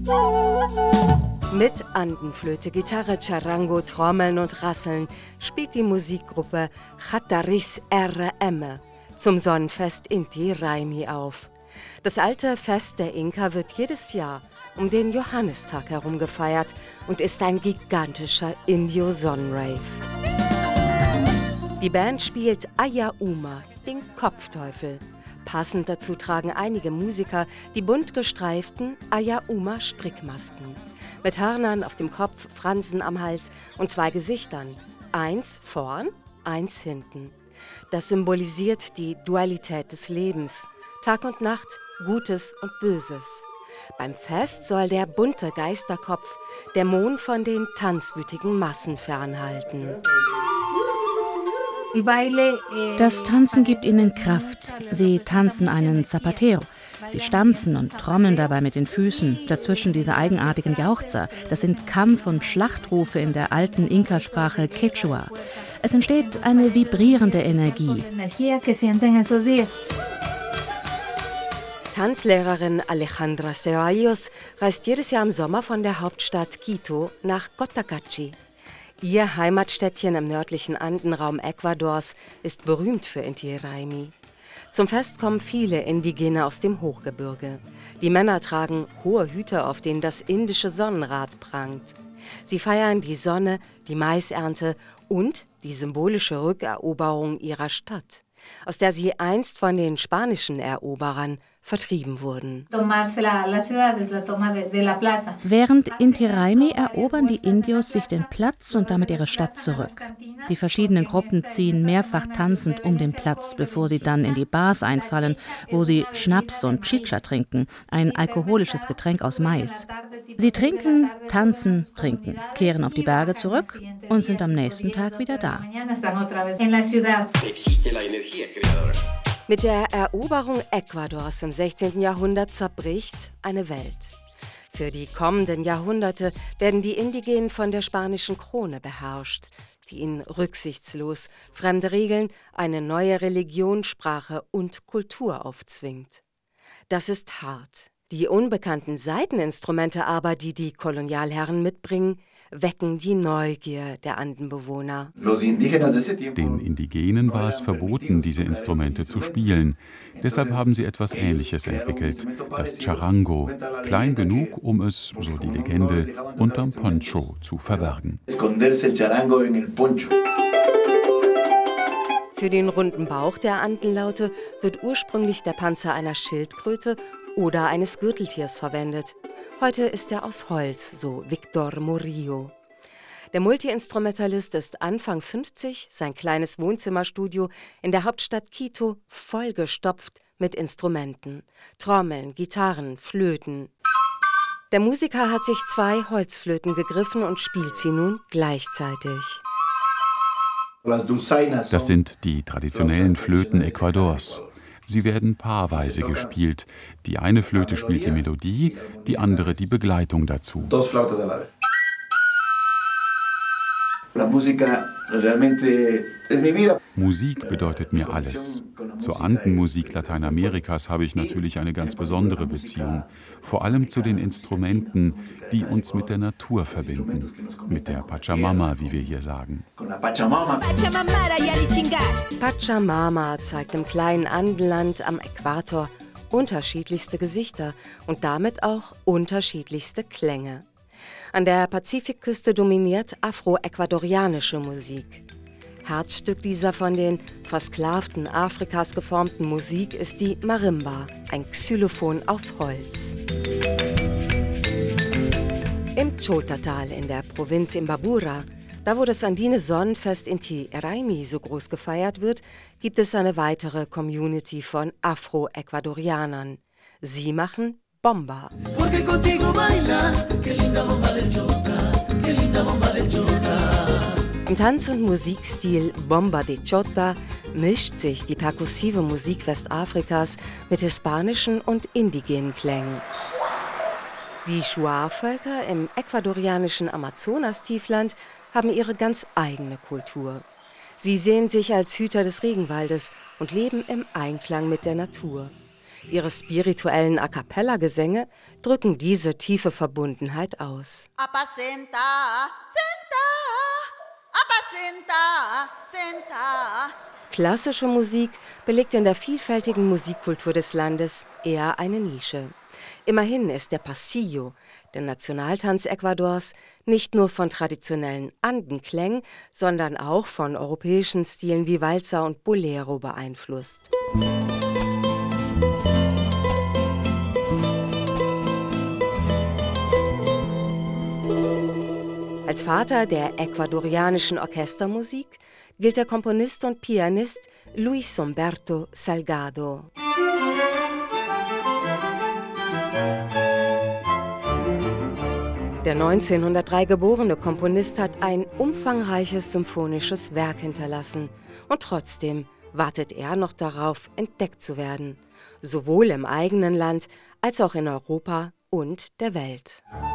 Mit Andenflöte, Gitarre, Charango, Trommeln und Rasseln spielt die Musikgruppe Chataris RM zum Sonnenfest Inti Raymi auf. Das alte Fest der Inka wird jedes Jahr um den Johannistag herum gefeiert und ist ein gigantischer Indio-Sonnenrave. Die Band spielt Aya Uma, den Kopfteufel. Passend dazu tragen einige Musiker die bunt gestreiften Aya Uma Strickmasken. Mit Hörnern auf dem Kopf, Fransen am Hals und 2 Gesichtern. Eins vorn, eins hinten. Das symbolisiert die Dualität des Lebens. Tag und Nacht, Gutes und Böses. Beim Fest soll der bunte Geisterkopf Dämonen von den tanzwütigen Massen fernhalten. Das Tanzen gibt ihnen Kraft. Sie tanzen einen Zapateo. Sie stampfen und trommeln dabei mit den Füßen. Dazwischen diese eigenartigen Jauchzer. Das sind Kampf- und Schlachtrufe in der alten Inka-Sprache Quechua. Es entsteht eine vibrierende Energie. Tanzlehrerin Alejandra Ceballos reist jedes Jahr im Sommer von der Hauptstadt Quito nach Cotacachi. Ihr Heimatstädtchen im nördlichen Andenraum Ecuadors ist berühmt für Inti Raymi. Zum Fest kommen viele Indigene aus dem Hochgebirge. Die Männer tragen hohe Hüte, auf denen das indische Sonnenrad prangt. Sie feiern die Sonne, die Maisernte und die symbolische Rückeroberung ihrer Stadt, aus der sie einst von den spanischen Eroberern vertrieben wurden. Während Inti Raymi erobern die Indios sich den Platz und damit ihre Stadt zurück. Die verschiedenen Gruppen ziehen mehrfach tanzend um den Platz, bevor sie dann in die Bars einfallen, wo sie Schnaps und Chicha trinken, ein alkoholisches Getränk aus Mais. Sie trinken, tanzen, trinken, kehren auf die Berge zurück und sind am nächsten Tag wieder da. Mit der Eroberung Ecuadors im 16. Jahrhundert zerbricht eine Welt. Für die kommenden Jahrhunderte werden die Indigenen von der spanischen Krone beherrscht, die ihnen rücksichtslos fremde Regeln, eine neue Religion, Sprache und Kultur aufzwingt. Das ist hart. Die unbekannten Saiteninstrumente aber, die die Kolonialherren mitbringen, wecken die Neugier der Andenbewohner. Den Indigenen war es verboten, diese Instrumente zu spielen. Deshalb haben sie etwas Ähnliches entwickelt, das Charango, klein genug, um es, so die Legende, unterm Poncho zu verbergen. Für den runden Bauch der Andenlaute wird ursprünglich der Panzer einer Schildkröte oder eines Gürteltiers verwendet. Heute ist er aus Holz, so Victor Murillo. Der Multiinstrumentalist ist Anfang 50, sein kleines Wohnzimmerstudio in der Hauptstadt Quito vollgestopft mit Instrumenten, Trommeln, Gitarren, Flöten. Der Musiker hat sich 2 Holzflöten gegriffen und spielt sie nun gleichzeitig. Das sind die traditionellen Flöten Ecuadors. Sie werden paarweise gespielt. Die eine Flöte spielt die Melodie, die andere die Begleitung dazu. Musik bedeutet mir alles. Zur Andenmusik Lateinamerikas habe ich natürlich eine ganz besondere Beziehung. Vor allem zu den Instrumenten, die uns mit der Natur verbinden. Mit der Pachamama, wie wir hier sagen. Pachamama zeigt im kleinen Andenland am Äquator unterschiedlichste Gesichter und damit auch unterschiedlichste Klänge. An der Pazifikküste dominiert afro-ecuadorianische Musik. Herzstück dieser von den Versklavten Afrikas geformten Musik ist die Marimba, ein Xylophon aus Holz. Im Chota-Tal in der Provinz Imbabura, da wo das andine Sonnenfest Inti Raymi so groß gefeiert wird, gibt es eine weitere Community von Afro-Ecuadorianern. Sie machen Bomba. Im Tanz- und Musikstil Bomba de Chota mischt sich die perkussive Musik Westafrikas mit hispanischen und indigenen Klängen. Die Shuar-Völker im ecuadorianischen Amazonastiefland haben ihre ganz eigene Kultur. Sie sehen sich als Hüter des Regenwaldes und leben im Einklang mit der Natur. Ihre spirituellen A-cappella-Gesänge drücken diese tiefe Verbundenheit aus. Klassische Musik belegt in der vielfältigen Musikkultur des Landes eher eine Nische. Immerhin ist der Pasillo, der Nationaltanz Ecuadors, nicht nur von traditionellen Andenklängen, sondern auch von europäischen Stilen wie Walzer und Bolero beeinflusst. Als Vater der ecuadorianischen Orchestermusik gilt der Komponist und Pianist Luis Humberto Salgado. Der 1903 geborene Komponist hat ein umfangreiches symphonisches Werk hinterlassen. Und trotzdem wartet er noch darauf, entdeckt zu werden. Sowohl im eigenen Land als auch in Europa und der Welt.